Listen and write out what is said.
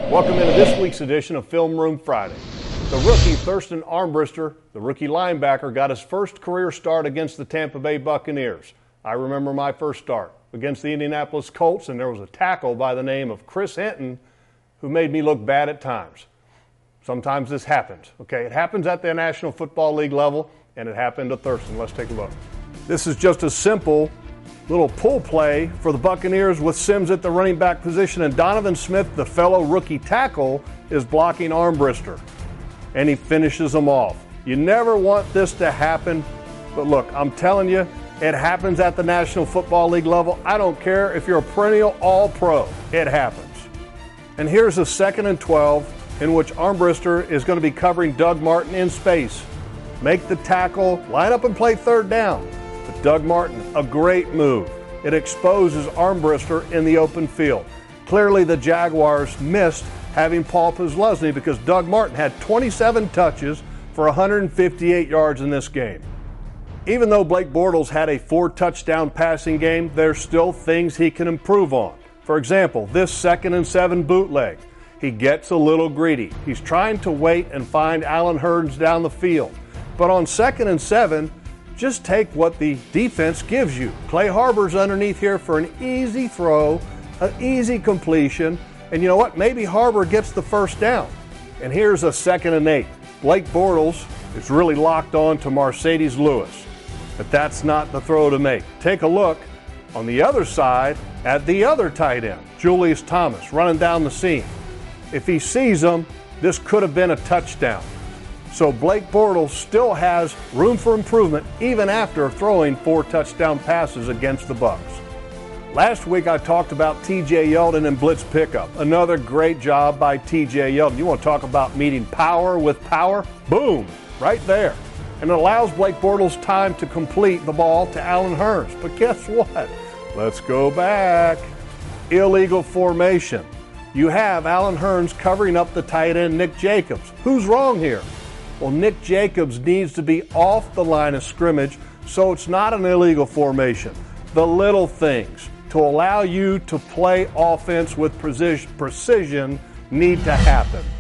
Welcome into this week's edition of Film Room Friday. The rookie Thurston Armbrister, the rookie linebacker, got his first career start against the Tampa Bay Buccaneers. I remember my first start against the Indianapolis Colts, and there was a tackle by the name of Chris Hinton who made me look bad at times. Sometimes this happens, okay? It happens at the National Football League level, and it happened to Thurston. Let's take a look. This is just a simple little pull play for the Buccaneers with Sims at the running back position, and Donovan Smith, the fellow rookie tackle, is blocking Armbrister, and he finishes them off. You never want this to happen, but look, I'm telling you, it happens at the National Football League level. I don't care if you're a perennial All-Pro. It happens. And here's a 2nd and 12 in which Armbrister is going to be covering Doug Martin in space. Make the tackle, line up and play third down. But Doug Martin, a great move. It exposes Armbrister in the open field. Clearly the Jaguars missed having Paul Posluszny because Doug Martin had 27 touches for 158 yards in this game. Even though Blake Bortles had a 4-touchdown passing game, there's still things he can improve on. For example, this 2nd and 7 bootleg. He gets a little greedy. He's trying to wait and find Allen Hurns down the field. But on 2nd and 7, just take what the defense gives you. Clay Harbor's underneath here for an easy throw, an easy completion, and you know what? Maybe Harbor gets the first down. And here's a 2nd and 8. Blake Bortles is really locked on to Marcedes Lewis, but that's not the throw to make. Take a look on the other side at the other tight end, Julius Thomas, running down the seam. If he sees him, this could have been a touchdown. So Blake Bortles still has room for improvement even after throwing 4 touchdown passes against the Bucs. Last week I talked about T.J. Yeldon and blitz pickup. Another great job by T.J. Yeldon. You want to talk about meeting power with power? Boom, right there. And it allows Blake Bortles time to complete the ball to Allen Hurns. But guess what? Let's go back. Illegal formation. You have Allen Hurns covering up the tight end Nick Jacobs. Who's wrong here? Well, Nick Jacobs needs to be off the line of scrimmage, so it's not an illegal formation. The little things to allow you to play offense with precision need to happen.